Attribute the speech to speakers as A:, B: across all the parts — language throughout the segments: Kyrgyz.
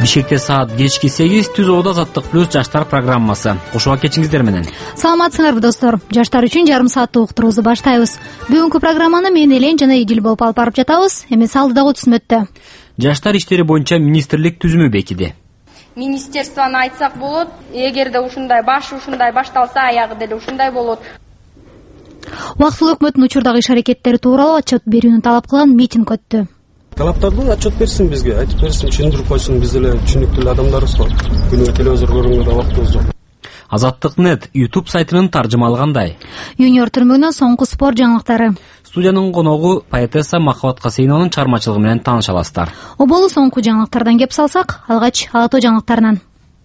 A: Бишкекте саат кечки 8 Түз Оодо Азаттык плюс жаштар программасы. Кошула кетиңиздер менен.
B: Саламатсыңарбы достор. Жаштар үчүн жарым сааттык уктуруубузду баштайбыз. Бүгүнкү программаны мен Элен жана Идил болуп алып барып жатабыз. Эми салдыдагы түзмөттө.
A: Жаштар иштери боюнча министрлик түзүмү бекиди.
C: Министерствону айтсак болот. Эгерде ушундай башталса, аягы деле ушундай болот.
B: Убактылуу өкмөттүн учурдагы иш-аракеттери тууралуу отчет берүүнү талап кылган митинг өттү.
D: Талаптарды отчет берсин бизге, айтып берсин, түшүндүрүп койсун, биз деле түшүнүктүү адамдарбыз го. Күнүгө телевизор көргөнгө да убактыбыз жок.
A: Азаттык.нет YouTube сайтынын таржымалы кандай?
B: Юниор түрмөгүнөн соңку спорт жаңылыктары.
A: Студиянын коногу поэтесса Махабат Касейнованын чыгармачылыгы менен тааныша аласыздар.
B: Оболу соңку жаңылыктардан кеп салсак, алгач Ала тоо жаңылыктарынан.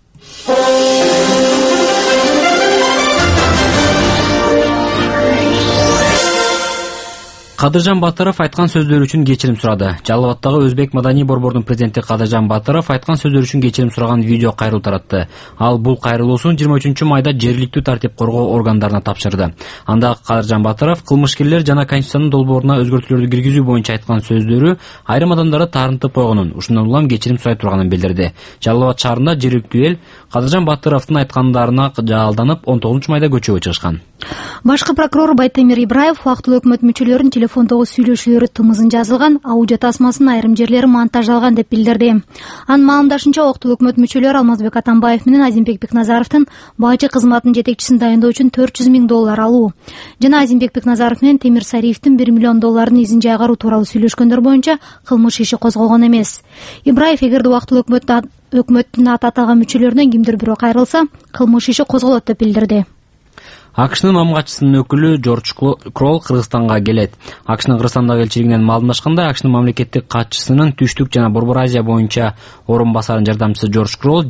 A: Кадыржан Батыров айткан сөздөр үчүн кечирим сурады. Жалал Абадтагы Өзбек маданий борбордун президенти Кадыржан Батыров айткан сөздөр үчүн кечирим сураган видео кайрылуу таратты. Ал бул кайрылуусун 23 майда жергиликтүү тартип коргоо органдарына тапшырды. Анда Кадыржан Батыров кылмышкерлер жана Конституциянын долбооруна өзгөртүүлөрдү киргизүү боюнча айткан сөздөрү айрым адамдарды таарынтып койгонун, ушундан улам кечирим сурай турганын билдирди. Жалал Абад шаарында жергиликтүү эл Кадыржан Батыровдун айткандарына жалданып 19 майда көчөгө чыгышкан.
B: Башкы прокурор Байтемир Ибраев убактылуу өкмөт мүчөлөрүнүн телефондогу сүйлөшүүлөрү тымызын жазылган, аудио тасмасынын айрым жерлери монтаждалган деп билдирди. Анын маалымдашынча, убактылуу өкмөт мүчөлөрү Алмазбек Атамбаев менен Азимбек Бекназаровдун бажы кызматынын жетекчисин дайындоо үчүн $400,000 алуу жана Азимбек Бекназаров менен Темир Сариевдин $1 миллион изин жайгаруу тууралуу сүйлөшкөндөр боюнча кылмыш иши козголгон эмес. Ибраев эгерде убактылуу өкмөттүн аты аталган мүчөлөрүнөн кимдир бирөө кайрылса, кылмыш иши козголот деп билдирди.
A: АКШнын мамгатчысынын өкүлү Джордж Кролл Кыргызстанга келет. АКШнын Кыргызстандагы элчилигинен маалымдашкандай, АКШнын мамлекеттик катчысынын Түштүк жана Борбор Азия боюнча орун басарынын жардамчысы Джордж Кролл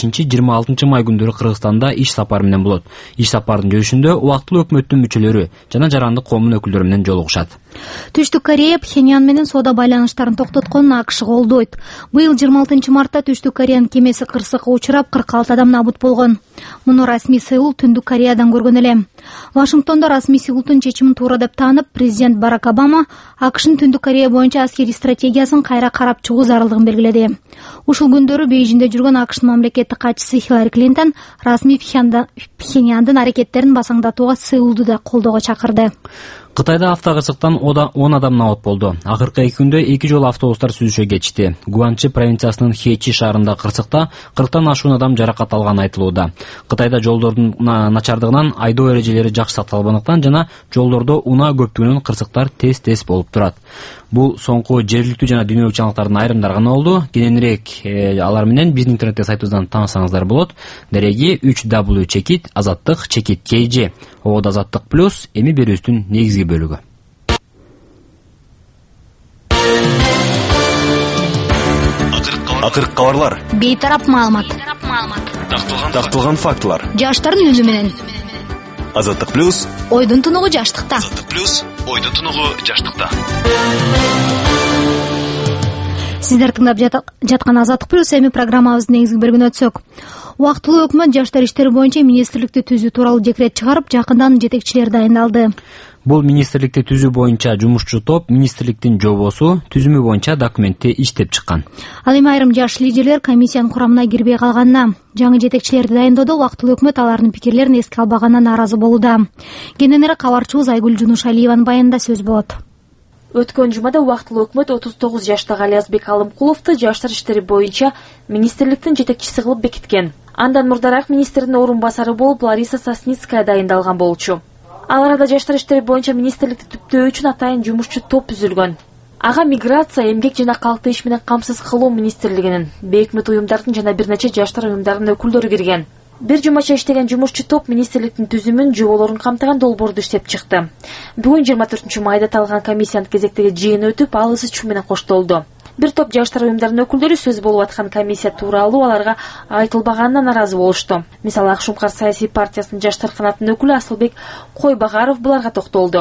A: 25-26 май күндөрү Кыргызстанда иш сапары менен болот. Иш сапарынын жүрүшүндө убактылуу өкмөттүн мүчөлөрү жана жарандык коомдун өкүлдөрү менен жолугушат.
B: Түштүк Корея Пхеньян менен соода байланыштарын токтотконун АКШ колдойт. Быйыл 26 мартта Түштүк Кореянын кемеси кырсыкка учурап 46 адам набут болгон. Муну расмий Сеул Түндүк Кореядан көргөн эле. Вашингтондо расмий Сеулдун чечимин туура деп таанып, президент Барак Обама АКШнын Түндүк Корея боюнча аскерий стратегиясын кайра карап чыгуу зарылдыгын белгиледи. Ушул күндөрү Бейжиңде жүргөн АКШнын мамлекеттик катчысы Хиллари Клинтон расмий Пхеньяндын аракеттерин басаңдатууга Сеулду да колдоого чакырды.
A: Кытайда автокырсыктан 10 адам набут болду. Акыркы 2 күндө 2 жолу автобустар сүзүшө кетишти. Гуанчжи провинциясынын Хэчи шаарында кырсыкта 40тан ашуун адам жаракат алганы айтылууда. Кытайда жолдордун начардыгынан айдоо эрежелери жакшы сакталбагандыктан жана жолдордо унаа көптүгүнөн кырсыктар тез болуп турат. Бул соңку жергиликтүү жана дүйнөлүк жаңылыктардын айрымдары гана болду. Кененирээк алар менен биздин интернетте сайтыбыздан таанышсаңыздар болот. Дереги www.azattik.kg Оодо Азаттык плюс эми берүүбүздүн негизги бөлүгү.
E: Акыркы кабарлар.
B: Бейтарап маалымат.
E: Такталган фактылар.
B: Жаштардын үнү менен.
E: Азаттык плюс.
B: Ойдун тунугу жаштыкта.
E: Азаттык плюс. Ойдун тунугу жаштыкта.
B: Сиздер тыңдап жаткан Азаттык плюс эми программабыздын негизги бөлүгүнө өтсөк. Убактылуу өкмөт жаштар иштери боюнча министрликти түзүү тууралуу декрет чыгарып, жакында анын жетекчилери дайындалды.
A: Бул министрликти түзүү боюнча жумушчу топ министрликтин жобосу түзүмү боюнча документти иштеп чыккан.
B: Ал эми айрым жаш лидерлер комиссиянын курамына кирбей калганына, жаңы жетекчилерди дайындоодо убактылуу өкмөт алардын пикирлерин эске албаганына нааразы болууда. Кененирээк кабарчыбыз Айгүл Жунушалиеванын баянында сөз болот.
F: Өткөн жумада убактылуу өкмөт 39 жаштагы Алиязбек Алымкуловду жаштар иштери боюнча министрликтин жетекчиси кылып бекиткен. Андан мурдараак министрдин орун басары болуп Лариса Сосницкая дайындалган болчу. Ал арада жаштар иштери боюнча министрликти түптөө үчүн атайын жумушчу топ түзүлгөн. Ага миграция, эмгек жана калкты иш менен камсыз кылуу министрлигинин, бейөкмөт уюмдардын жана бир нече жаштар уюмдарынын өкүлдөрү кирген. Бир жумача иштеген жумушчу топ министрликтин түзүмүн, жоболорун камтыган долбоорду иштеп чыкты. Бүгүн 24 майда аталган комиссиянын кезектеги жыйыны өтүп, ал ыс чуу менен коштолду. Бир топ жаштар уюмдарынын өкүлдөрү сөз болуп аткан комиссия тууралуу аларга айтылбаганына наразы болушту. Мисалы, Ак Шумкар саясий партиясынын жаштар канатынын өкүлү Асылбек Койбагаров буларга токтолду.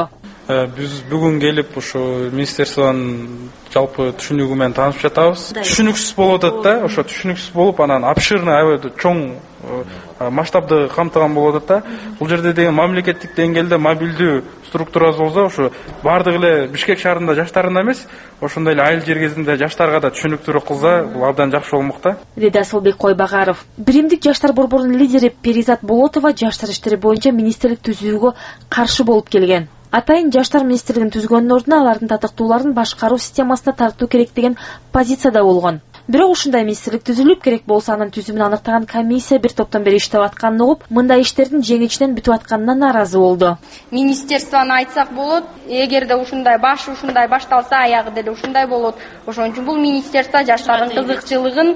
G: Биз бүгүн келип ушу министерствонун жалпы түшүнүгү менен таанышып жатабыз. Түшүнүксүз болуп атат да, ошо түшүнүксүз болуп анан обширный аябай чоң масштабды камтыган болуп атат да. Бул жерде деген мамлекеттик деңгээлде мобилдүү структурасы болсо, ошо баардык эле Бишкек шаарында жаштарына эмес, ошондой эле айыл жер кезинде жаштарга да түшүнүктүүрөөк кылса, бул абдан жакшы болмок да.
F: Деди Асылбек Койбагаров. Биримдик жаштар борборунун лидери Перизат Болотова жаштар иштери боюнча министрлик түзүүгө каршы болуп келген. Атайын жаштар министрлигин түзгөндүн ордуна алардын татыктууларын башкаруу системасына тартуу керек деген позицияда болгон. Бирок ушундай министрлик түзүлүп, керек болсо анын түзүмүн аныктаган комиссия бир топтон бери иштеп атканын угуп, мындай иштердин жеңичинен бүтүп атканына нааразы болду.
C: Министерствону айтсак болот, эгерде ушундай башы ушундай башталса, аягы деле ушундай болот. Ошон үчүн бул министерство жаштардын кызыкчылыгын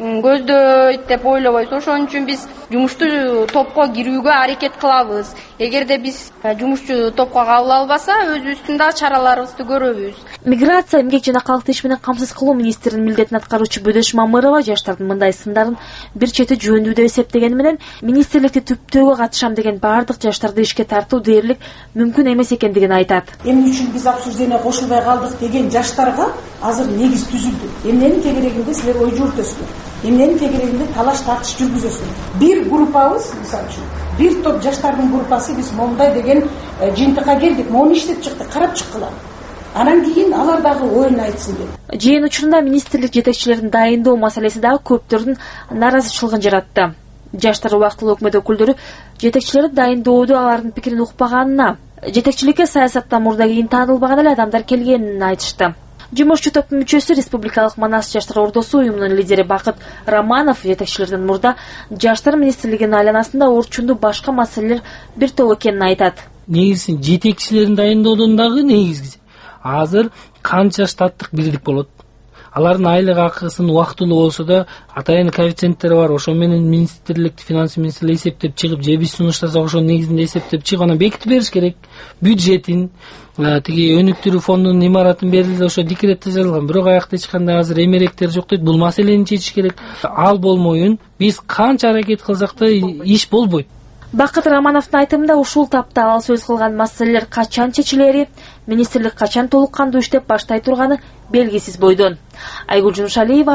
C: көздөйт деп ойлобойбуз. Ошон үчүн биз жумуштуу топко кирүүгө аракет кылабыз. Эгерде биз жумушчу топко кабыл албаса, өзүбүздүн да чараларыбызды көрөбүз.
F: Миграция, эмгек жана калктуу иш менен камсыз кылуу министринин милдетин аткаруучу Бөдөш Мамырова жаштардын мындай сындарын бир чети жөнүндүү деп эсептегени менен, министрликти түптөөгө катышам деген баардык жаштарды ишке тартуу дээрлик мүмкүн эмес экендигин айтат.
H: Эмне үчүн биз обсуждение кошулбай калдык деген жаштарга азыр негиз түзүлдү. Эмненин тегерегинде силер ой жүгүртөсүңөр. Эмненин тегерегинде талаш тартыш жүргүзөсүңөр. Бир группабыз, мисалы үчүн, бир топ жаштардын группасы биз мондай деген жыйынтыкка келдик, мону иштеп чыктык, карап чыккыла. Анан кийин алар дагы оюн айтсын деп.
F: Жыйын учурунда министрлик жетекчилерин дайындоо маселеси дагы көптөрдүн нааразычылыгын жаратты. Жаштар убактылуу өкмөт өкүлдөрү жетекчилери дайындоодо алардын пикирин укпаганына, жетекчиликке саясаттан мурда кийин таанылбаган эле адамдар келгенин айтышты. Жумушчу топтун мүчөсү Республикалык Манас жаштар ордосу уюмунун лидери Бакыт Романов жетекчилерден мурда жаштар министрлигинин айланасында орчундуу башка маселелер бир топ экенин айтат.
I: Негизи жетекчилерин дайындоодон дагы негизи азыр канча штаттык бирдик болот. Алардын айлык акысын убактылуу болсо да атайын коэффициенттери бар. Ошо менен министрлик, финанс министрлиги эсептеп чыгып, же биз сунуштасак ошонун негизинде эсептеп чыгып, анан бекитип бериш керек. Бюджетин, тиги өнүктүрүү фондунун имаратын берилди, ошо декретте жазылган. Бирок аякта эч кандай азыр эмеректер жок дейт. Бул маселени чечиш керек. Ал болмоюн биз канча аракет кылсак да иш болбойт.
F: Бакыт Романовдун айтымында ушул тапта ал сөз кылган маселелер качан чечилери, министрлик качан толук кандуу иштеп баштай турганы белгисиз бойдон. Айгүл Жунушалиева,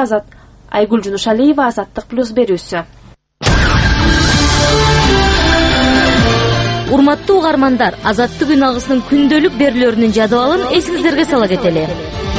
F: Азаттык плюс берүүсү.
J: Урматтуу угармандар, Азаттык үн агысынын күндөлүк берүүлөрүнүн жадыбалын эсиңиздерге сала кетели.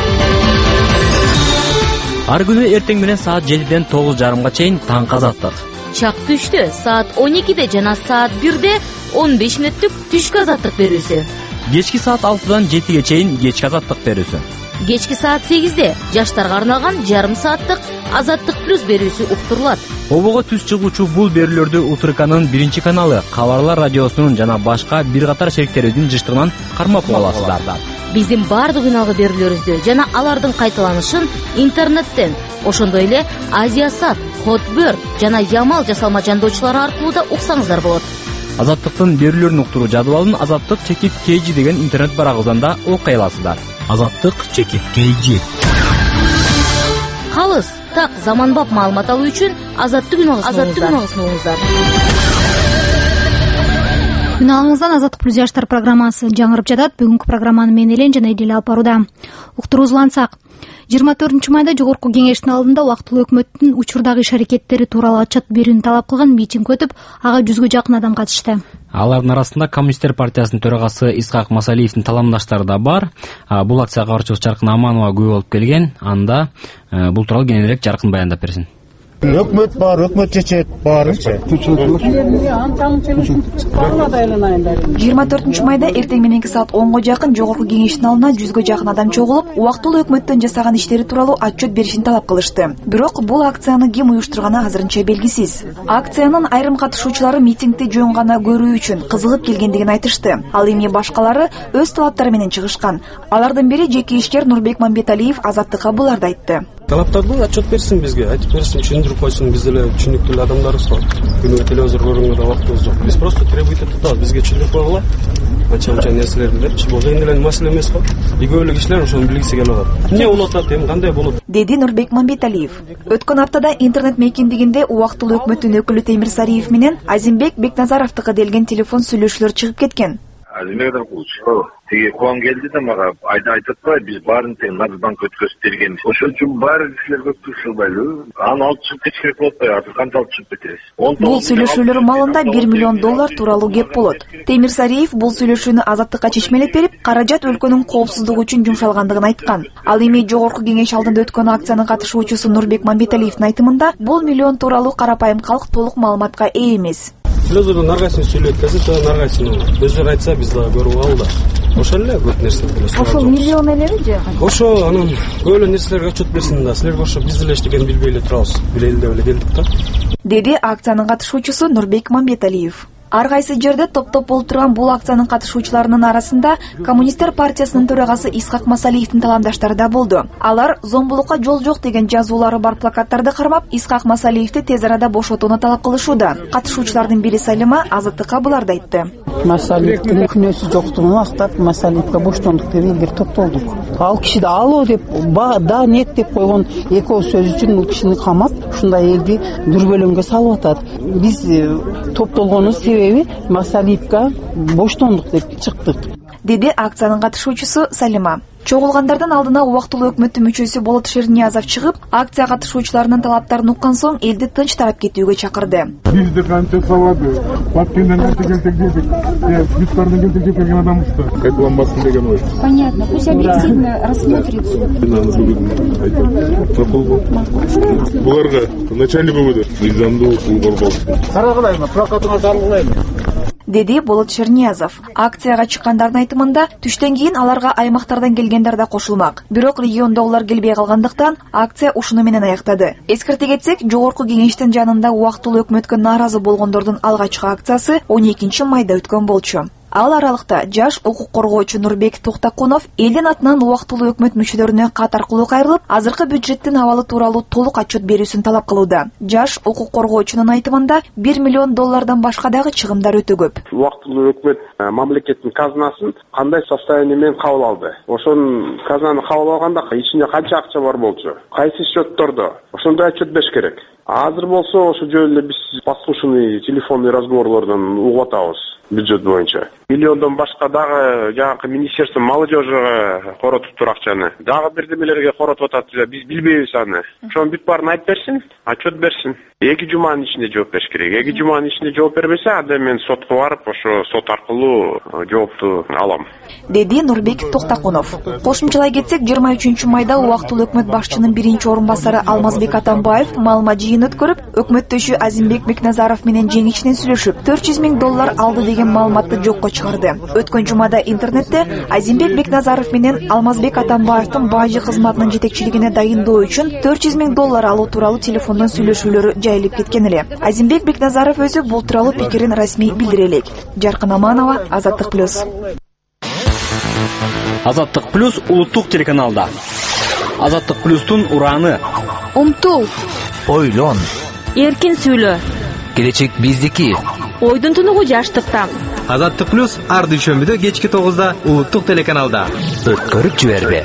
A: Ар күнү эртең менен саат 7-ден 9:30 чейин таңкы Азаттык.
J: Чак түштө саат 12-де жана саат 1-де 15 мүнөттүк түшкү Азаттык берүүсү.
A: Кечки саат 6-дан 7-ге чейин кечки Азаттык берүүсү.
J: Кечки саат 8-де жаштарга арналган жарым сааттык Азаттык плюс берүүсү уктурулат.
A: Обого түз чыгуучу бул берүүлөрдү УТРКнын 1 каналы, Кабарлар радиосунун жана башка бир катар шериктерибиздин жыштыгынан кармап аласыздар.
J: Биздин бардык үналгы берүүлөрүбүздү жана алардын кайталанышын интернеттен, ошондой эле Азиасат, Хотберт жана Ямал жасалма жандоочулары аркылуу да уксаңыздар болот.
A: Азаттыктын берүүлөрүн уктуруу жадыбалын Азаттык чекит KG деген интернет барагыбыздан окуй аласыздар. Азаттык чекит KG.
J: Калыс, так заманбап маалымат алуу үчүн Азаттык үн агысын угуңуздар.
B: Күн алыңыздан Азаттык плюс жаштар программасы жаңырып жатат. Бүгүнкү программаны мен Элен жана Эдил алып барууда. Уктуруусулансак, 24-майда жогорку кеңештин алдында убактылуу өкмөттүн учурдагы иш аракеттери тууралуу отчет берүүнү талап кылган митинг өтүп, ага 100гө жакын адам катышты.
A: Алардын арасында Коммунисттер партиясынын төрагасы Исхак Масалиевдин таламдаштары да бар. Бул акцияга каршылык Жаркын Аманова күбө болуп келген. Анда бул тууралуу кененирээк Жаркын баяндап берсин.
K: Өкмөт бар, өкмөт чечет баарынча.
L: 24 майда эртең мененки саат 10го жакын жогорку кеңештин алдына 100гө жакын адам чогулуп, убактылуу өкмөттөн жасаган иштери тууралуу отчет беришин талап кылышты. Бирок бул акцияны ким уюштурганы азырынча белгисиз. Акциянын айрым катышуучулары митингди жөн гана көрүү үчүн кызыгып келгендигин айтышты. Ал эми башкалары өз талаптары менен чыгышкан. Алардын бири жеке ишкер Нурбек Мамбеталиев Азаттыкка буларды айтты.
D: Талаптарды отчет берсин бизге, айтып берсин, түшүндүрүп койсун, биз деле түшүнүктүү адамдарбыз го. Күнүгө телевизор көргөнгө да убактыбыз жок. Биз просто требуйт этебиз, бизге түшүндүрүп койгула. Анча нерселерди депчи, бул эң эле маселе эмес го. Игөөлүк кишилер ошону билгиси келип атат. Эмне болуп атат, эми кандай болот?
L: Деди Нурбек Мамбеталиев. Өткөн аптада интернет мейкиндигинде убактылуу өкмөттүн өкүлү Темир Сариев менен Азимбек Бекназаровдука делген телефон сүйлөшүүлөр чыгып кеткен.
M: Азимбек Атамкулович, тиги куам келди да мага айтып атпайбы, биз баарын тең Нацбанк өткөзүп бергенбиз. Ошон үчүн баары кишилерге өткөзүлбөйлү. Аны алып чыгып кетиш керек болуп атпайбы, азыр кантип алып чыгып кетебиз?
L: Бул сүйлөшүүлөр маалында $1 миллион тууралуу кеп болот. Темир Сариев бул сүйлөшүүнү Азаттыкка чечмелеп берип, каражат өлкөнүн коопсуздугу үчүн жумшалгандыгын айткан. Ал эми жогорку кеңеш алдында өткөн акциянын катышуучусу Нурбек Мамбеталиевдин айтымында, бул миллион тууралуу карапайым калк толук маалыматка ээ эмес.
D: Сүйлөзөрдөн ар кайсын сүйлөйт, газетада ар кайсын өздөрү айтса биз дагы көрүп алды. Ошол эле көп нерсе билесиз.
L: Ошол миллион элеби же?
D: Ошо анан көп эле нерселерге отчет берсин да, силерге ошо биз деле эчтекени билбей эле турабыз. Билели деп эле келдик да. Деди
L: акциянын катышуучусу Нурбек Мамбеталиев. Ар кайсы жерде топ-топ болуп турган бул акциянын катышуучуларынын арасында Коммунисттер партиясынын төрагасы Исхак Масалиевдин таландаштары да болду. Алар зомбулукка жол жок деген жазуулары бар плакаттарды кармап, Исхак Масалиевди тез арада бошотууну талап кылышууда. Катышуучулардын бири Салима Азаттыкка буларды айтты.
N: Масалиевдин күнөөсү жоктугун актап, Масалиевге боштондук деп элдер топтолдук. Ал киши да алло деп, да нет деп койгон экөө сөз үчүн бул кишини камап, ушундай элди дүрбөлөңгө салып атат. Биз топтолгонубуз Масалиевга боштондук деп чыктык,
L: деди акциянын катышуучусу Салима. Чогулгандардын алдына убактылуу өкмөттүн мүчөсү Болот Шерниязов чыгып, акция катышуучуларынын талаптарын уккан соң элди тынч тарап кетүүгө чакырды.
O: Бизди канча сабады, Баккенден канча келтек дедик, Бискардын келтек деп келген адамбыз да. Кайталанбасын деген ой.
L: Понятно, пусть объективно рассмотрит суд.
O: Буларга начальник өгөдө, мыйзамдуу укук
N: каралгылайбы, прокуратура каралгылайбы,
L: деди Болот Шерниязов. Акцияга чыккандардын айтымында түштөн кийин аларга аймактардан келгендер да кошулмак. Бирок региондогулар келбей калгандыктан акция ушуну менен аяктады. Эскерте кетсек, жогорку кеңештин жанында убактылуу өкмөткө нааразы болгондордун алгачкы акциясы 12 майда өткөн болчу. Ал аралыкта жаш укук коргоочу Нурбек Токтакунов элдин атынан убактылуу өкмөт мүчөлөрүнө кат аркылуу кайрылып, азыркы бюджеттин абалы тууралуу толук отчет берүүсүн талап кылууда. Жаш укук коргоочунун айтымында $1 миллион башка дагы чыгымдар өтө көп.
P: Убактылуу өкмөт мамлекеттин казынасын кандай состояние менен кабыл алды? Ошон казынаны кабыл алганда ичинде канча акча бар болчу? Кайсы счеттордо? Ошондой отчет бериш керек. Азыр болсо ошо жөн эле биз послушный телефонный разговорлордон угуп атабыз. Бюджет боюнча миллиондон башка дагы жанагы министерство молодежиге коротуп тур акчаны. Дагы бирдемелерге коротуп атат. Биз билбейбиз аны. Ошонун бүт баарын айтып берсин, отчет берсин. 2 жуманын ичинде жооп бериш керек. 2 жуманын ичинде жооп бербесе, анда мен сотко барып, ошо сот аркылуу жоопту алам,
L: деди Нурбек Токтакунов. Кошумчалай кетсек, 23 майда убактылуу өкмөт башчынын биринчи орун басары Алмазбек Атамбаев маалымат жыйын өткөрүп, өкмөттөшү Азимбек Бекназаров менен жеңичинен сүйлөшүп, $400 000 алды деген маалыматты жокко чыгарды. Өткөн жумада интернетте Азимбек Бекназаров менен Алмазбек Атамбаевдин бажы кызматынын жетекчилигине дайындоо үчүн $400 000 алуу тууралуу телефондон сүйлөшүүлөрү жайылып кеткен эле. Азимбек Бекназаров өзү бул тууралуу пикирин расмий билдире элек. Жаркын Аманова, Азаттык плюс.
A: Азаттык плюс улуттук телеканалда. Азаттык плюстун ураны.
J: Умтул.
Q: Ойлон.
J: Эркин сүйлө.
Q: Келечек биздики.
J: Ойдун тунугу жаштыкта.
Q: Азаттык плюс ар дүйшөмбүдө кечки 9-да улуттук телеканалда. Өткөрүп жибербе.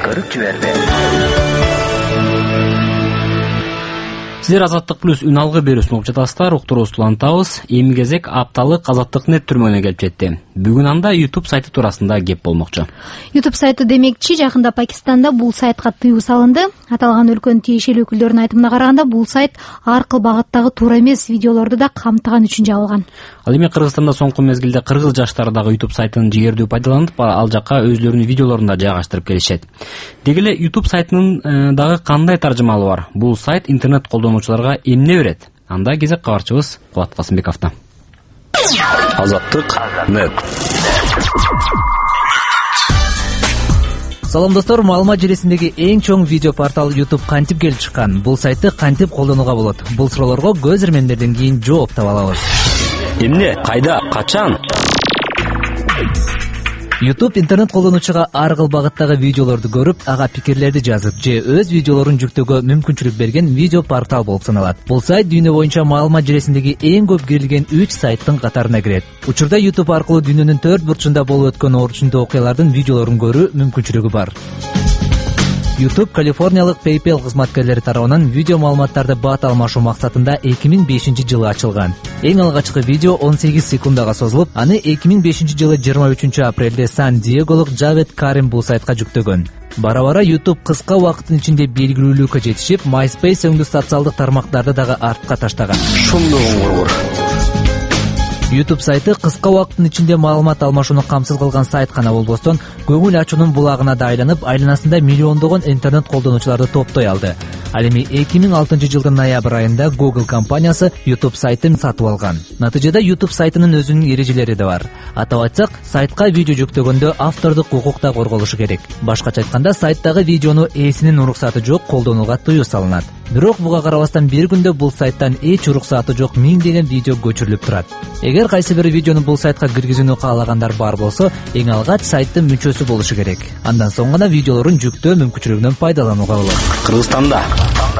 A: Сиздер Азаттык плюс үн алгы берүүсүн угуп жатасыздар. Уктуруубузду улантабыз. Эми кезек апталык Азаттык нет түрмөгүнө келип жетти. Бүгүн анда YouTube сайты туурасында кеп болмокчу.
B: YouTube сайты демекчи, жакында Пакистанда бул сайтка тыюу салынды. Аталган өлкөнүн тиешелүү өкүлдөрүнүн айтымына караганда, бул сайт ар кыл багыттагы туура эмес видеолорду да камтыган үчүн жабылган.
A: Ал эми Кыргызстанда соңку мезгилде кыргыз жаштары дагы YouTube сайтын жигердүү пайдаланып, ал жакка өзлөрүнүн видеолорун да жайгаштырып келишет. Деги эле YouTube сайтынын дагы кандай таржымалы бар? Бул сайт интернет колдонуучуларга эмне берет? Анда кезек кабарчыбыз Кубат Касымбековдо.
E: Азаттык нет.
Q: Салам достор, маалымат желесиндеги эң чоң видео портал YouTube кантип келип чыккан? Бул сайтты кантип колдонууга болот? Бул суроолорго көз ирмемдерден кийин жооп таба алабыз.
A: Эмне, кайда, качан?
Q: YouTube интернет колдонуучуга ар кыл багыттагы видеолорду көрүп, ага пикирлерди жазып же өз видеолорун жүктөөгө мүмкүнчүлүк берген видео портал болуп саналат. Бул сайт дүйнө боюнча маалымат желесиндеги эң көп кирилген 3 сайттын катарына кирет. Учурда YouTube аркылуу дүйнөнүн 4 бурчунда болуп өткөн орчундуу окуялардын видеолорун көрүү мүмкүнчүлүгү бар. YouTube Калифорниялык PayPal кызматкерлери тарабынан видео маалыматтарды бат алмашуу максатында 2005 жылы ачылган. Эң алгачкы видео 18 секундага созулуп, аны 2005 жылы 23 апрелде Сан-Диеголук Джавед Карим бул сайтка жүктөгөн. Бара-бара YouTube кыска убакыттын ичинде белгилүүлүккө жетишип, MySpace өңдүү социалдык тармактарды дагы артка таштаган. YouTube сайты кыска убакыттын ичинде маалымат алмашууну камсыз кылган сайт гана болбостон, көңүл ачуунун булагына да айланып, айланасында миллиондогон интернет колдонуучуларды топтой алды. Ал эми 2006 жылдын ноябрь айында Google компаниясы YouTube сайтын сатып алган. Натыйжада YouTube сайтынын өзүнүн эрежелери да бар. Атап айтсак, сайтка видео жүктөгөндө автордук укук да корголушу керек. Башкача айтканда, сайттагы видеону ээсинин уруксаты жок колдонууга тыюу салынат. Бирок буга карабастан бир күндө бул сайттан эч уруксаты жок миңдеген видео көчүрүлүп турат. Эгер кайсы бир видеону бул сайтка киргизүүнү каалагандар бар болсо, эң алгач сайттын мүчөсү болушу керек. Андан соң гана видеолорун жүктөө мүмкүнчүлүгүнөн пайдаланууга болот.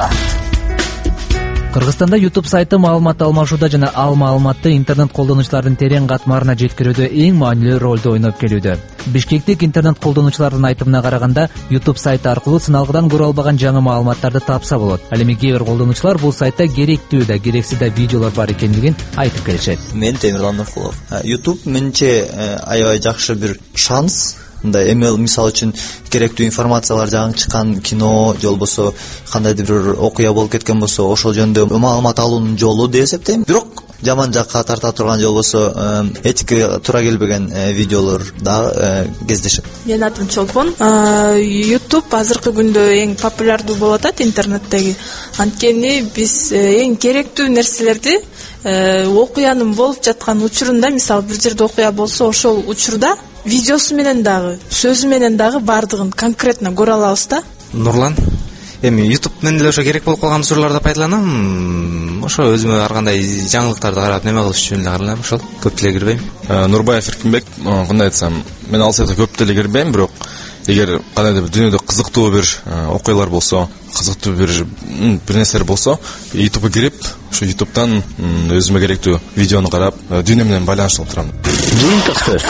Q: Кыргызстанда YouTube сайты маалымат алмашууда жана ал маалыматты интернет колдонуучулардын терең катмарына жеткирүүдө эң маанилүү ролду ойноп келүүдө. Бишкектик интернет колдонуучулардын айтымына караганда, YouTube сайты аркылуу сыналгыдан көрө албаган жаңы маалыматтарды тапса болот. Ал эми кээ бир колдонуучулар бул сайтта керектүү да, керексиз да видеолор бар экендигин айтып келишет.
R: Мен Темирлан Нуркулов. YouTube менче аябай жакшы бир шанс. Эмел мисалы үчүн керектүү информациялар, жаңы чыккан кино же болбосо кандайдыр бир окуя болуп кеткен болсо, ошол жөнүндө маалымат алуунун жолу деп эсептейм. Бирок жаман жакка тарта турган же болбосо этикага туура келбеген видеолор да кездешет.
S: Менин атым Чолпон. YouTube азыркы күндө эң популярдуу болуп атат интернеттеги. Анткени биз эң керектүү нерселерди окуянын болуп жаткан учурунда, мисалы бир жерде окуя болсо, ошол учурда видеосу менен дагы, сөзү менен дагы бардыгын конкретно көрө алабыз да.
T: Нурлан. Эми YouTube менен эле ошо керек болуп калган учурларда пайдаланам. Ошо өзүмө ар кандай жаңылыктарды карап, неме кылыш үчүн эле каралам, ошол. Көп деле кирбейм.
U: Нурбаев Эркинбек, кандай айтсам, мен ал сайтка көп деле кирбейм, бирок эгер кандайдыр бир дүйнөдө кызыктуу бир окуялар болсо, кызыктуу бир нерселер болсо, YouTube'га кирип, ошо YouTube'дан өзүмө керектүү видеону карап, дүйнө менен байланыштырып турам.
Q: Жыйынтык сөз.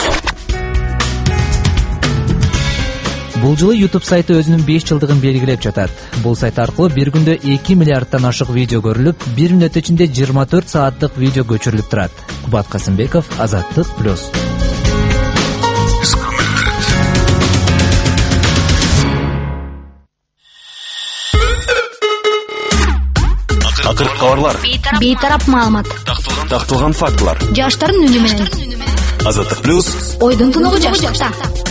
Q: Бул жылы YouTube сайты өзүнүн 5 жылдыгын белгилеп жатат. Бул сайт аркылуу бир күндө 2 миллиардтан ашык видео көрүлүп, 1 мүнөт ичинде 24 сааттык видео көчүрүлүп турат. Кубат Касымбеков, Азаттык плюс.
E: Акыркы кабарлар.
B: Бейтарап маалымат.
E: Такталган фактылар.
B: Жаштардын үнү менен.
E: Азаттык плюс.
B: Ойдун тунугу жаштыкта.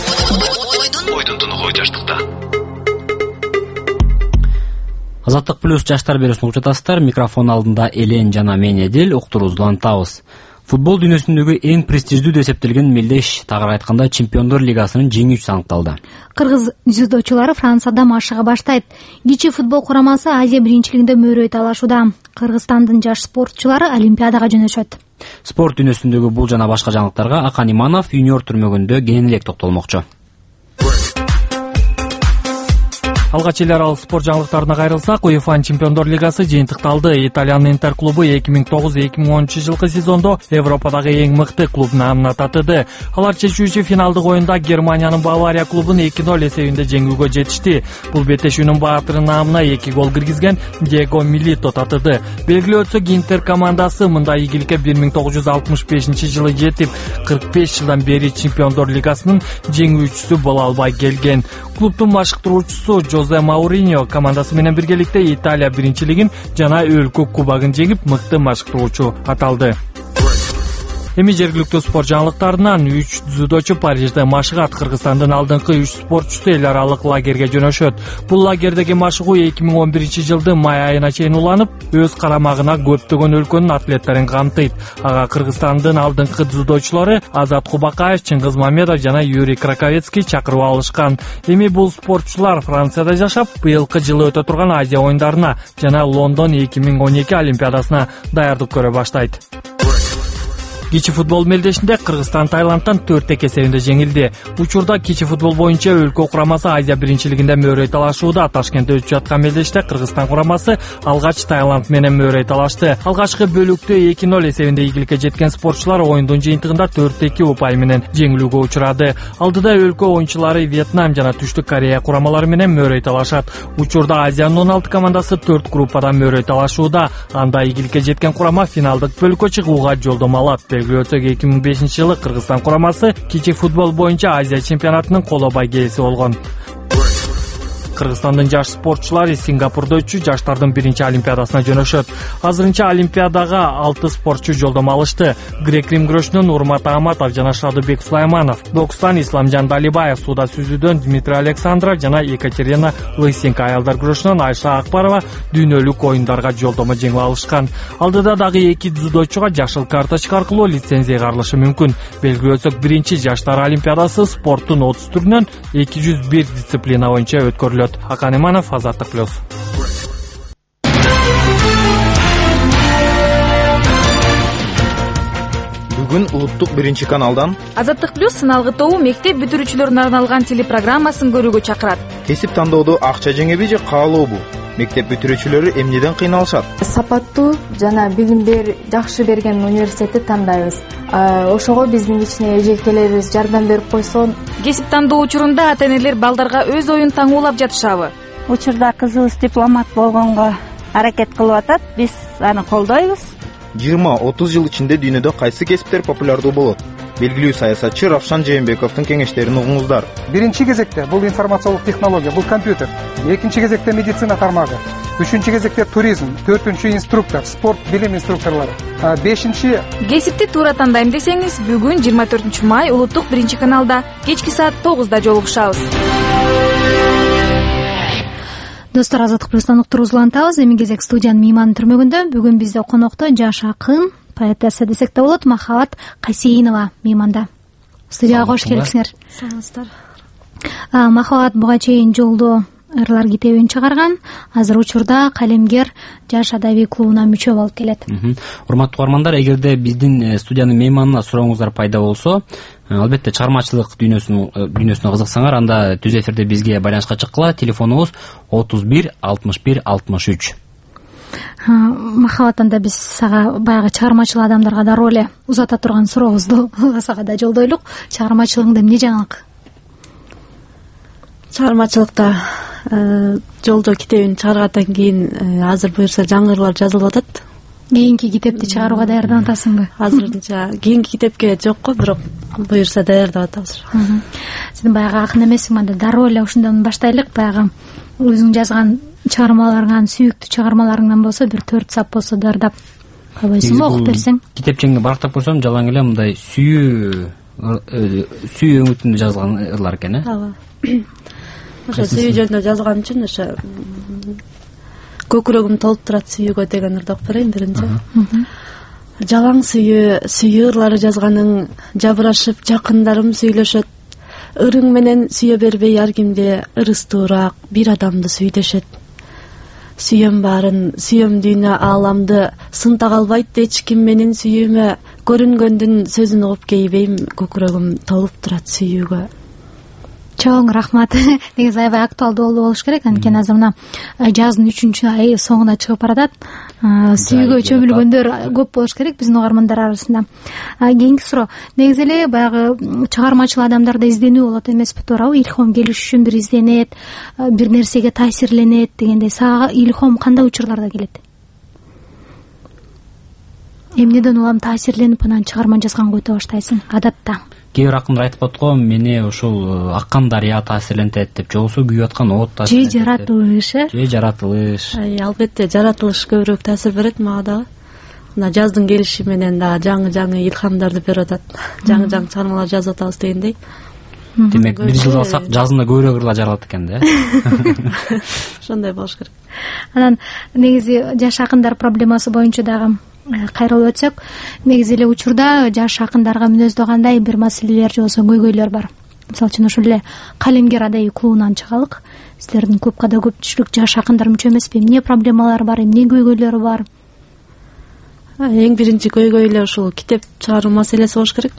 A: Азаттык плюс жаштар берүүсүн угуп жатасыздар. Микрофон алдында Элен жана мен Эдил уктуруубузду улантабыз. Футбол дүйнөсүндөгү эң престиждүү деп эсептелген мелдеш, тагыраак айтканда Чемпиондор лигасынын жеңүүчүсү аныкталды.
B: Кыргыз дзюдочулары Францияда машыга баштайт. Кичи футбол курамасы Азия биринчилигинде мөрөй талашууда. Кыргызстандын жаш спортчулары Олимпиадага жөнөшөт.
A: Спорт дүйнөсүндөгү бул жана башка жаңылыктарга Акан Иманов юниор түрмөгүндө кененирээк токтолмокчу.
V: Алгач эл аралык спорт жаңылыктарына кайрылсак, УЕФА Чемпиондор лигасы жыйынтыкталды. Италиянын Интер клубу 2009-2010 жылкы сезондо Европадагы эң мыкты клуб наамына татыды. Алар чечүүчү финалдык оюнда Германиянын Бавария клубун 2-0 эсебинде жеңүүгө жетишти. Бул беттешүүнүн баатыры наамына 2 гол киргизген Диего Милито татыды. Белгилүү өтсөк, Интер командасы мындай ийгиликке 1965 жылы жетип, 45 жылдан бери Чемпиондор лигасынын жеңүүчүсү боло албай келген. Клубтун башкаруучусу Жозе Мауриньо командасы менен биргеликте Италия биринчилигин жана өлкө кубогун жеңип, мыкты башкаруучу аталды. Эми жергиликтүү спорт жаңылыктарынан 3 дзюдочу Парижде машыгат. Кыргызстандын алдыңкы 3 спортчусу эл аралык лагерге жөнөшөт. Бул лагердеги машыгуу 2011 жылдын май айына чейин уланып, өз карамагына көптөгөн өлкөнүн атлеттерин камтыйт. Ага Кыргызстандын алдыңкы дзюдочулары Азат Кубакаев, Чыңгыз Мамедов жана Юрий Краковецкий чакырып алышкан. Эми бул спортчулар Францияда жашап, быйылкы жылы өтө турган Азия оюндарына жана Лондон 2012 Олимпиадасына даярдык көрө баштайт. Кичи футбол мелдешинде Кыргызстан Таиландтан 4-2 эсебинде жеңилди. Учурда кичи футбол боюнча өлкө курамасы Азия биринчилигинде мөөрөй талашууда. Ташкентте өтүп жаткан мелдеште Кыргызстан курамасы алгач Таиланд менен мөөрөй талашты. Алгачкы бөлүктө 2-0 эсебинде ийгиликке жеткен спортчулар оюндун жыйынтыгында 4-2 упай менен жеңилүүгө учурады. Алдыда өлкө оюнчулары Вьетнам жана Түштүк Корея курамалары менен мөөрөй талашат. Учурда Азиянын 16 командасы 4 группадан мөөрөй талашууда. Анда ийгиликке жеткен курама финалдык бөлүккө чыгууга жолдомо алат. Белгилөөсөк 2005-жылы Кыргызстан курамасы кичи футбол боюнча Азия чемпионатынын коло байгеси болгон. Кыргызстандын жаш спортчулары Сингапурда өтчү жаштардын биринчи олимпиадасына жөнөшөт. Азырынча олимпиадага 6 спортчу жолдомо алышты. Грек-рим күрөшүнөн Урмат Ахматов жана Шадыбек Сулайманов, бокстан Исламжан Далибаев, сууда сүзүүдөн Дмитрий Александров жана Екатерина Лысенко, аялдар күрөшүнөн Айша Акбарова дүйнөлүк оюндарга жолдомо жеңип алышкан. Алдыда дагы 2 дзюдочуга жашыл карточка аркылуу лицензия каралышы мүмкүн. Белгилөөсөк, биринчи жаштар олимпиадасы спорттун 30 түрүнөн 201 дисциплина боюнча өткөрүлөт. Акан Иманов, Азаттык плюс.
C: Бүгүн улуттук биринчи каналдан
L: Азаттык плюс сыналгы тобу мектеп бүтүрүүчүлөрүнө арналган телепрограммасын көрүүгө чакырат.
C: Кесип тандоодо акча жеңеби же каалообу? Мектеп бүтүрүүчүлөрү эмнеден кыйналышат?
G: Сапаттуу жана билим жакшы берген университетти тандайбыз. Ошого биздин кичине эжекелерибиз жардам берип койсо.
L: Кесип тандоо учурунда ата-энелер балдарга өз оюн таңуулап жатышабы?
W: Учурда кызыбыз дипломат болгонго аракет кылып атат. Биз аны колдойбуз.
C: 20-30 жыл ичинде дүйнөдө кайсы кесиптер популярдуу болот? Белгилүү саясатчы Равшан Жээнбековдун кеңештерин угуңуздар.
X: Биринчи кезекте бул информациялык технология, бул компьютер. Экинчи кезекте медицина тармагы. Үчүнчү кезекте туризм. Төртүнчү инструктор, спорт, билим инструкторлору. Бешинчи
L: кесипти туура тандайм десеңиз, бүгүн 24 май улуттук биринчи каналда кечки саат 9-да жолугушабыз.
B: Достор, Азаттык плюстан уктуруубузду улантабыз. Эми кезек студиянын мейманын түрмөгүндө. Бүгүн бизде конокто жаш акын, поэтесса десек да болот, Махабат Кайсейинова мейманда. Студияга кош келипсиңер.
G: Саламатсыздар.
B: Махабат буга чейин жолдо ырлар китебин чыгарган. Азыр учурда калемгер жаш адабий клубуна мүчө болуп келет.
A: Урматтуу угармандар, эгерде биздин студиянын мейманына сурооңуздар пайда болсо, албетте чыгармачылык дүйнөсүнө кызыксаңар, анда түз эфирде бизге байланышка чыккыла. Телефонубуз 31 61 63.
B: Махабат, анда биз сага баягы чыгармачыл адамдарга да роле узата турган сурообузду сага да жолдойлук. Чыгармачылыгыңда эмне жаңылык?
G: Чыгармачылыкта жолдо китебин чыгаргандан кийин азыр буюрса жаңырылар жазылып атат.
B: Кийинки китепти чыгарууга даярданып атасыңбы?
G: Азырынча кийинки китепке жокко, бирок буюрса даярдап атабыз.
B: Сен баягы акын эмессиң, анда дароо эле ушундан баштайлык. Баягы өзүң жазган чыгармаларыңан, сүйүктүү чыгармаларыңдан болсо бир 4 сап болсо даярдап койбойсуңбу, окуп берсең?
A: Китепчеңге барактап көрсөм, жалаң эле мындай сүйүү өңүтүндө жазылган ырлар экен,
G: Ооба. Ошо сүйүү жөнүндө жазган үчүн ошо көкүрөгүм толуп турат сүйүүгө деген ырды окуп берейин биринчи. Жалаң сүйүү ырлары жазганың, жабырашып жакындарым сүйлөшөт. Ырың менен сүйө бербей ар кимде, ырыстуураак бир адамды сүйдөшөт. Сүйөм баарын, сүйөм дүйнө ааламды, сынта калбайт эч ким менин сүйүүмө. Көрүнгөндүн сөзүн угуп кейбейм, көкүрөгүм толуп турат сүйүүгө.
B: Чоң рахмат. Негизи аябай актуалдуу болуш керек. Анткени азыр мына жаздын 3-чү айы соңуна чыгып баратат. Сүйүүгө чөмүлгөндөр көп болуш керек биздин угармандар арасында. Кийинки суроо. Негизи эле баягы чыгармачыл адамдарда изденүү болот эмеспи, туурабы? Илхом келиш үчүн бир изденет, бир нерсеге таасирленет дегендей. Сага илхом кандай учурларда келет? Эмнеден улам таасирленип анан чыгарма жазганга өтө баштайсың адатта?
A: Кээ бир акындар айтып атат го, мени ушул аккан дарыя таасирлентет деп, же болбосо күйүп аткан от таасирлентет.
B: Же жаратылыш,
G: Же
A: жаратылыш.
G: Албетте жаратылыш көбүрөөк таасир берет мага дагы. Мына жаздын келиши менен да жаңы илхамдарды берип атат. Жаңы чыгармалар жазып атабыз дегендей.
A: Демек, бир жыл алсак жазында көбүрөөк ырлар жаралат экен да.
G: Ошондой болуш керек.
B: Анан негизи жаш акындар проблемасы боюнча дагы кайрылып өтсөк, негизи эле учурда жаш акындарга мүнөздөгандай бир маселелер же болбосо көйгөйлөр бар. Мисалы үчүн ушул эле калемгер адабий клубунан чыгалык. Силердин клубка да көпчүлүк жаш акындар мүчө эмеспи? Эмне проблемалар бар, эмне көйгөйлөр бар?
G: эң биринчи көйгөй эле ушул китеп чыгаруу маселеси болуш керек.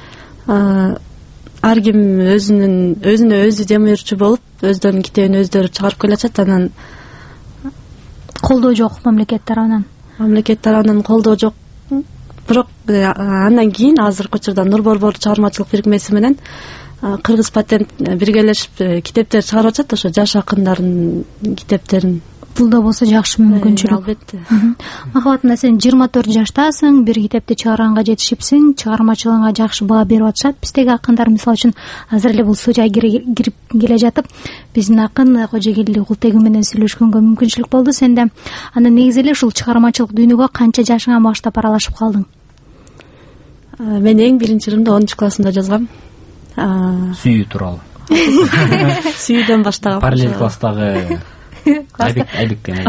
G: Ар ким өзүнө өзү жемирчү болуп, өздөрүнүн китебин өздөрү чыгарып келатат. Анан
B: колдоо жок мамлекет тарабынан.
G: Мамлекет тарабынан колдоо жок. Бирок андан кийин азыркы учурда Нур Борбор чыгармачылык бирикмеси менен Кыргыз патент биргелешип китептер чыгарып атат, ошо жаш акындардын китептерин.
B: Бул да болсо жакшы мүмкүнчүлүк.
G: Албетте.
B: Махабат, сен 24 жаштасың, бир китепти чыгарганга жетишипсиң, чыгармачылыгыңа жакшы баа берип атышат. Биздеги акындар мисалы үчүн азыр эле бул студияга кирип келе жатып, биздин акын Кожогелди Култеги менен сүйлөшкөнгө мүмкүнчүлүк болду. Сен да анан негизи эле ушул чыгармачылык дүйнөгө канча жашыңан баштап аралашып калдың?
G: Мен эң биринчи ырымды 10 классында жазгам.
A: Сүйүү тууралуу.
G: Сүйүүдөн баштагам.
A: Параллель класстагы Айбек деген.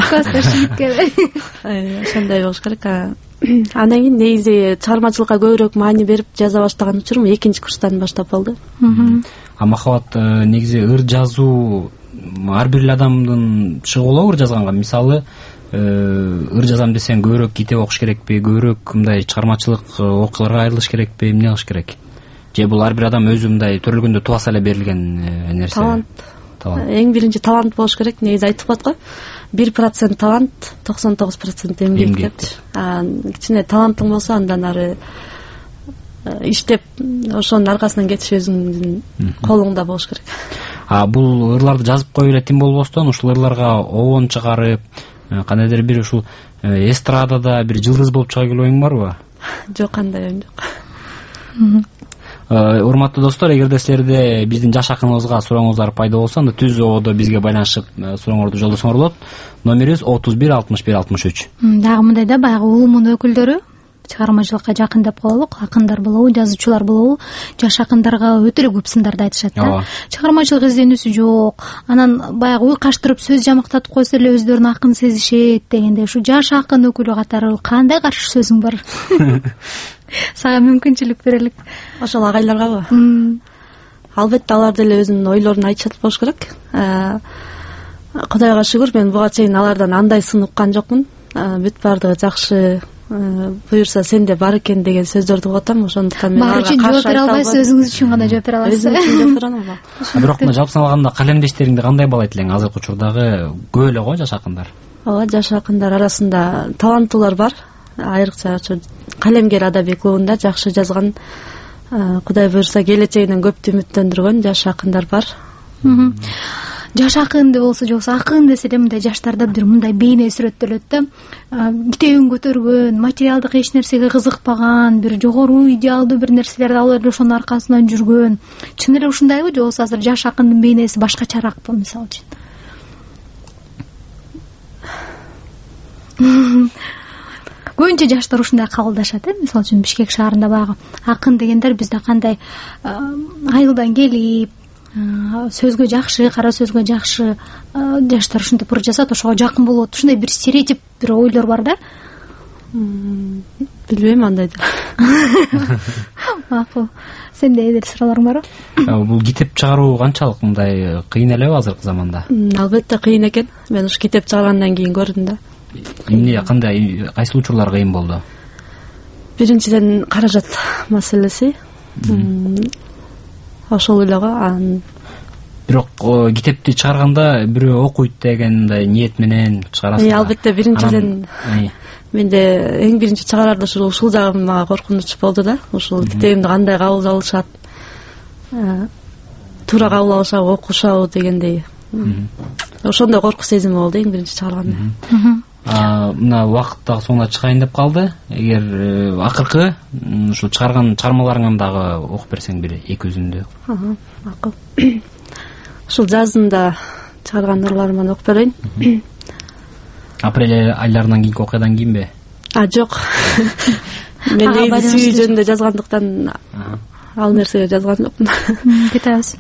G: Ошондой болуш керек. Андан кийин негизи чыгармачылыкка көбүрөөк маани берип жаза баштаган учурум 2-курстан баштап болду.
A: Махабат, негизи ыр жазуу ар бир адамдын чыгуулу ыр жазганга. Мисалы, ыр жазам десең көбүрөөк китеп окуш керекпи, көбүрөөк мындай чыгармачылык окуяларга айрылыш керекпи, эмне кылыш керек? Же бул ар бир адам өзү мындай төрөлгөндө тубаса эле берилген нерсе?
G: Талант. Эң биринчи талант болуш керек. Негизи айтып коет го, 1% талант, 99% эмгек деп. Кичине талантың болсо, андан ары иштеп ошонун аркасынан кетиш өзүңдүн колуңда болуш керек.
A: Бул ырларды жазып коюп эле тим болбостон, ушул ырларга обон чыгарып, кандайдыр бир ушул эстрадада бир жылдыз болуп чыга келүү оюң барбы?
G: Жок, кандай оюм жок.
A: Урматтуу достор, эгерде силерде биздин жаш акыныбызга сурооңуздар пайда болсо, анда түз ободо бизге байланышып сурооңорду жолдосоңор болот. Номерибиз 31 61 63.
B: Дагы мындай да, баягы угумун өкүлдөрү чыгармачылыкка жакын деп коелу, акындар болобу, жазуучулар болобу, жаш акындарга өтө эле көп сындарды айтышат да. Чыгармачылык изденүүсү жок. Анан баягы уйкаштырып сөз жамактатып койсо эле өздөрүн акын сезишет дегенде, ушу жаш акын өкүлү катары кандай каршы сөзүң бар? Сага мүмкүнчүлүк берелик.
G: Ошол агайларгабы? Албетте алар деле өзүнүн ойлорун айтышат болуш керек. Кудайга шүгүр, мен буга чейин алардан андай сын уккан жокмун. Бүт баардыгы жакшы, буюрса сенде бар экен деген сөздөрдү угуп атам. Ошондуктан мен
B: аларга каршы жооп бере албайсыз, өзүңүз үчүн гана жооп бере аласыз.
G: Өзүм үчүн жооп бере алам.
A: Бирок мына жалпысынан алганда калемдештериңди кандай баалайт элең? Азыркы учурдагы көп эле го жаш акындар.
G: Ооба, жаш акындар арасында таланттуулар бар. Айрыкча Калемгер адабий клубунда жакшы жазган, Кудай буйрса келечегинен көптү үмүттөндүргөн жаш акындар бар.
B: Жаш акын деп болсо, жоксо акын десе эле мындай жаштарда бир мындай бейне сүрөттөлөт да. Китебин көтөргөн, материалдык эч нерсеге кызыкпаган, бир жогору идеалдуу бир нерселерди алып эле ошонун аркасынан жүргөн. Чын эле ушундайбы, же болбосо азыр жаш акындын бейнеси башкачараакпы, мисалы үчүн? Көбүнчө жаштар ушундай кабылдашат, мисалы үчүн Бишкек шаарында баягы акын дегендер бизде кандай айылдан келип, сөзгө жакшы, кара сөзгө жакшы жаштар ушинтип ыр жазат, ошого жакын болот. Ушундай бир стереотип, бир ойлор бар да.
G: Билбейм андайды.
B: Макул. Сенде бир суроолоруң барбы?
A: Бул китеп чыгаруу канчалык мындай кыйын элеби азыркы заманда?
G: Албетте кыйын экен. Мен ушу китеп чыгаргандан кийин көрдүм да.
A: Эмне, кандай, кайсы учурлар кыйын болду?
G: Биринчиден каражат маселеси. Ошол эле го.
A: Бирок китепти чыгарганда бирөө окуйт дегендай ниет менен чыгарасыз.
G: Албетте, биринчиден менде эң биринчи чыгарарда ушул жагым мага коркунуч болду да. Ушул китебимди кандай кабыл алышат, туура кабыл алышабы, окушабы дегендей. Ошондой корку сезими болду эң биринчи чыгарганда.
A: Мына убакыт дагы соңуна чыгайын деп калды. Эгер акыркы ушул чыгарган чыгармаларыңан дагы окуп берсең бир эки үзүндү.
G: Макул. Ушул жазында чыгарган ырларыман окуп берейин.
A: Апрель айларынан кийинки окуядан кийинби?
G: Жок. Мен негизи сүйүү жөнүндө жазгандыктан ал нерсеге жазган жокмун.
B: Кетебиз.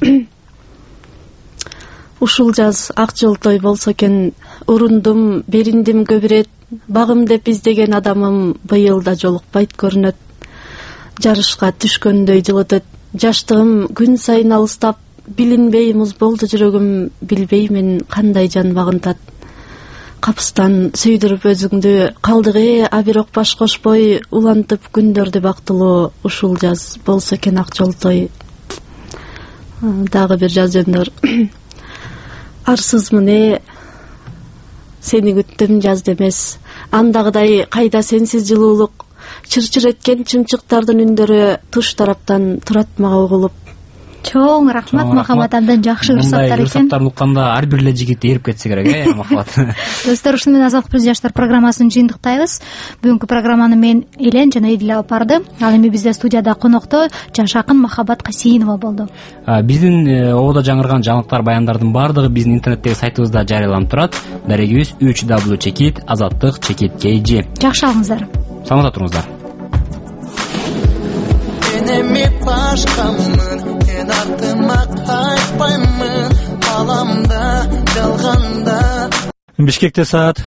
G: Ушул жаз ак жолтой болсо экен, урундум, бериндим көп ирет, багым деп издеген адамым быйыл да жолукпайт көрүнөт. Жарышка түшкөндөй жыл өтөт, жаштыгым күн сайын алыстап, билинбей муз болду жүрөгүм, билбеймин кандай жан багынтат. капыстан сүйдүрүп өзүңдү калдыгы а бирок баш кошпой улантып күндөрдү бактылоо ушул жаз болсо экен ак жолтой. Дагы бир жаз жөндөр. Арсызмын сени күттүм жазды эмес. Андагыдай кайда сенсиз жылуулук, чыр-чыр эткен чымчыктардын үндөрү туш тараптан турат мага угулуп.
B: Чоң рахмат Махабат, абдан жакшы ырсаттар экен.
A: Мындай ырсаттарды укканда ар бир эле жигит ээрип кетсе керек, Махабат.
B: Достор, ушуну менен Азаттык плюс жаштар программасын жыйынтыктайбыз. Бүгүнкү программаны мен Элен жана Эдил алып барды. Ал эми бизде студияда конокто жаш акын Махабат Касейинова болду.
A: Биздин ободо жаңырган жаңылыктар, баяндардын баардыгы биздин интернеттеги сайтыбызда жарыяланып турат. Дарегибиз www.azattik.kg.
B: Жакшы алыңыздар.
A: Саламатта туруңуздар.
V: Бишкекте саат